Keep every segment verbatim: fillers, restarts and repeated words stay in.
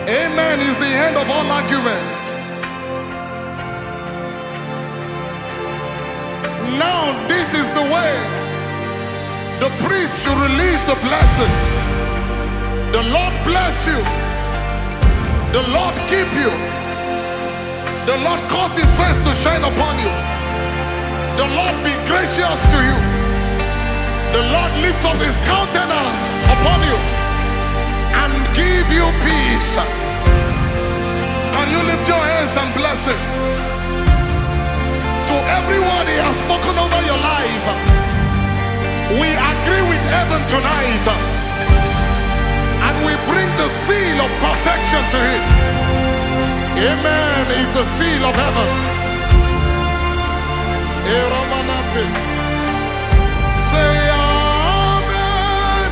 Amen is the end of all argument. Now this is the way. The priest should release the blessing. The Lord bless you. The Lord keep you. The Lord cause his face to shine upon you. The Lord be gracious to you. The Lord lifts up his countenance upon you and give you peace. Can you lift your hands and bless him? To everyone he has spoken over your life, we agree with heaven tonight, and we bring the seal of perfection to him. Amen is the seal of heaven. Say amen.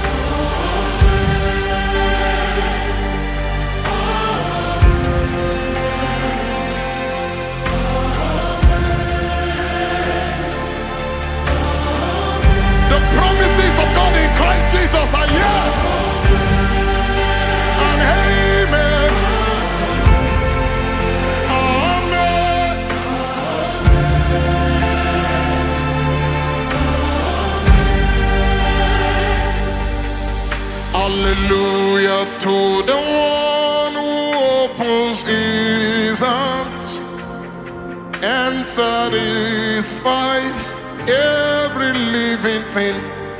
The promises of God in Christ Jesus are yes and amen. Amen. Hallelujah to the one who opens his arms and satisfies every living thing.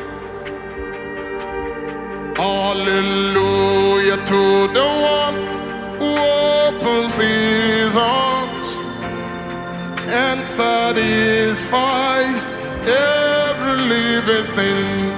Hallelujah to the one who opens his arms and satisfies every living thing.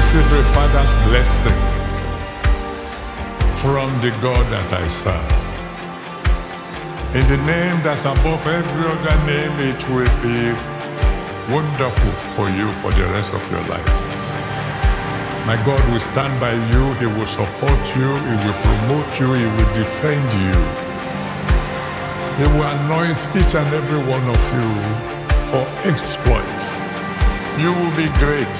receive a father's blessing from the God that I serve. In the name that's above every other name, it will be wonderful for you for the rest of your life. My God will stand by you, He will support you, He will promote you, He will defend you. He will anoint each and every one of you for exploits. You will be great.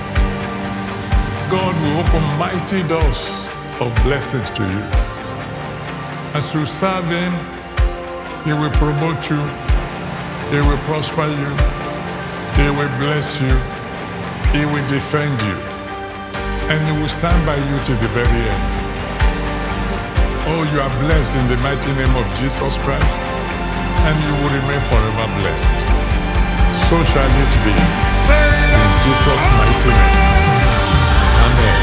God will open mighty doors of blessings to you. As you serve Him, He will promote you, He will prosper you, He will bless you, He will defend you, and He will stand by you to the very end. Oh, you are blessed in the mighty name of Jesus Christ, and you will remain forever blessed. So shall it be. In Jesus' mighty name. Amen.